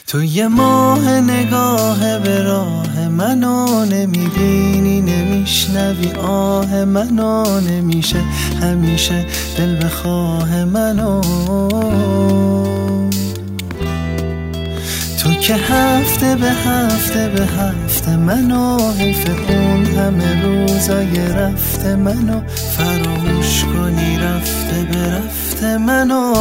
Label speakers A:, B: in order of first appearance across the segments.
A: تو یه ماه نگاه به راه منو نمیبینی، نمیشنوی آه منو، نمیشه همیشه دل بخواه منو. تو که هفته به هفته به هفته منو، حیف اون همه روزای رفته منو، فراموش کنی رفته به رفته منو.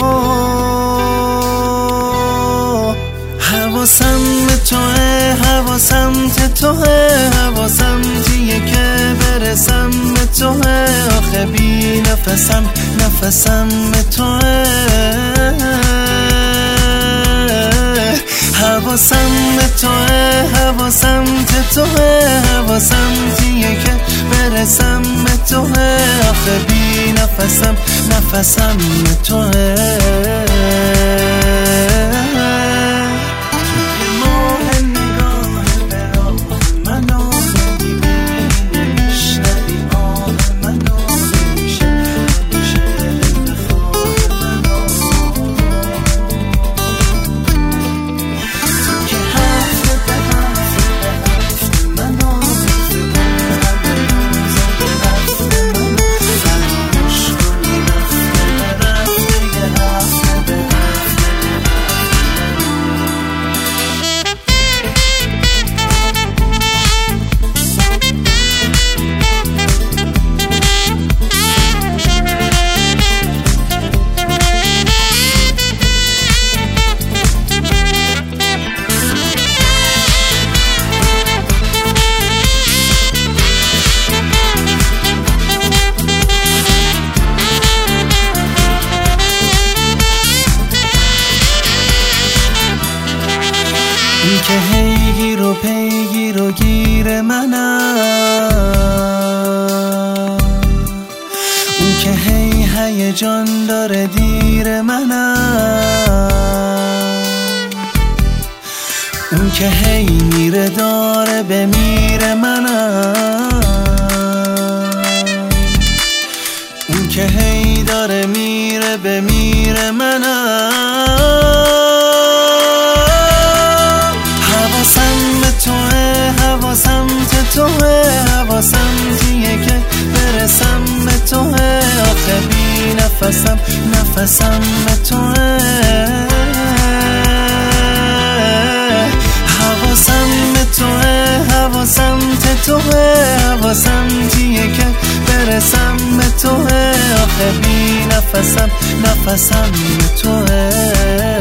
A: حواسم به توه، حواسم ته توه، حواسم تیه که برسم به توه، آخه بی نفسم نفسم به توه. حواسم به توه، حواسم ته توه، حواسم تیه که برسم به توه، آخه بی نفسم نفسم به توه. این که هی گیر و پیگیر و گیر منم، اون که هی هیجان داره دیر منم، اون که هی میره داره بمیره منم، اون که هی داره میره بمیره منم. حواسم به توه، حواسم ته توه، حواسم تیه که برسم به توه، آخه بی نفسم نفسم به توه. حواسم به توه، حواسم ته توه، حواسم تیه که برسم به توه، آخه بی نفسم نفسم به توه.